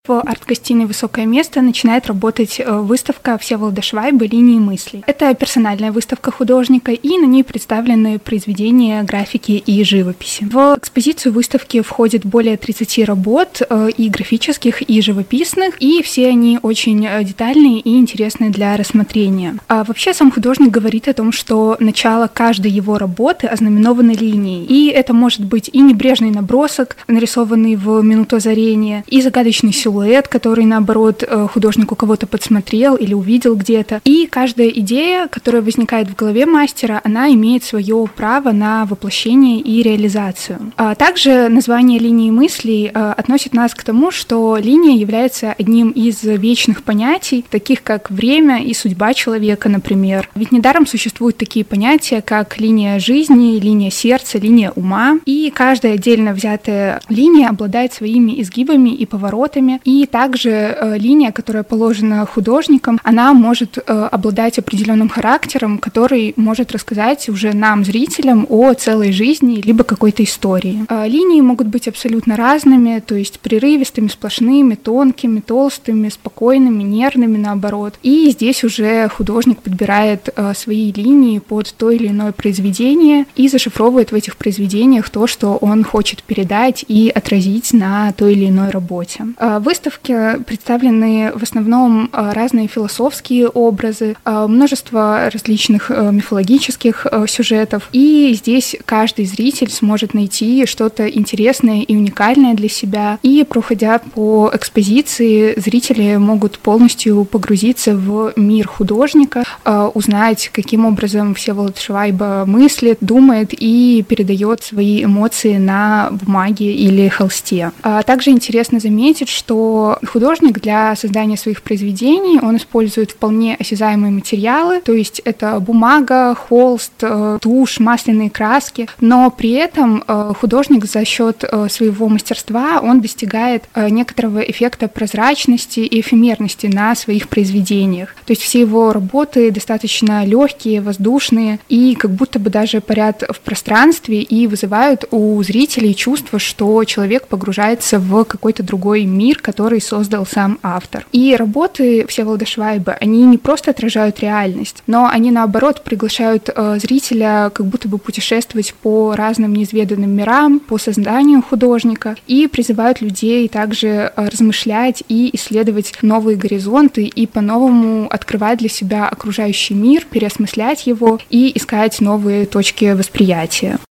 В арт-гостиной «Высокое место» начинает работать выставка Всеволода Швайбы «Линии мыслей». Это персональная выставка художника, и на ней представлены произведения графики и живописи. В экспозицию выставки входит более 30 работ, и графических, и живописных, и все они очень детальные и интересные для рассмотрения. А вообще сам художник говорит о том, что начало каждой его работы ознаменовано линией, и это может быть и небрежный набросок, нарисованный в минуту озарения, и загадочный силуэт, который, наоборот, художник у кого-то подсмотрел или увидел где-то. И каждая идея, которая возникает в голове мастера, она имеет свое право на воплощение и реализацию. А также название линии мыслей относит нас к тому, что линия является одним из вечных понятий, таких как время и судьба человека, например. Ведь недаром существуют такие понятия, как линия жизни, линия сердца, линия ума. И каждая отдельно взятая линия обладает своими изгибами и поворотами. И также линия, которая положена художником, она может обладать определенным характером, который может рассказать уже нам, зрителям, о целой жизни либо какой-то истории. Линии могут быть абсолютно разными, то есть прерывистыми, сплошными, тонкими, толстыми, спокойными, нервными, наоборот. И здесь уже художник подбирает свои линии под то или иное произведение и зашифровывает в этих произведениях то, что он хочет передать и отразить на той или иной работе. В выставке представлены в основном разные философские образы, множество различных мифологических сюжетов, и здесь каждый зритель сможет найти что-то интересное и уникальное для себя. И, проходя по экспозиции, зрители могут полностью погрузиться в мир художника, узнать, каким образом Всеволод Швайба мыслит, думает и передает свои эмоции на бумаге или холсте. Также интересно заметить, что художник для создания своих произведений, он использует вполне осязаемые материалы, то есть это бумага, холст, тушь, масляные краски, но при этом художник за счет своего мастерства, он достигает некоторого эффекта прозрачности и эфемерности на своих произведениях. То есть все его работы достаточно легкие, воздушные и как будто бы даже парят в пространстве и вызывают у зрителей чувство, что человек погружается в какой-то другой мир, который создал сам автор. И работы Всеволода Швайбы, они не просто отражают реальность, но они, наоборот, приглашают зрителя как будто бы путешествовать по разным неизведанным мирам, по созданию художника, и призывают людей также размышлять и исследовать новые горизонты и по-новому открывать для себя окружающий мир, переосмыслять его и искать новые точки восприятия.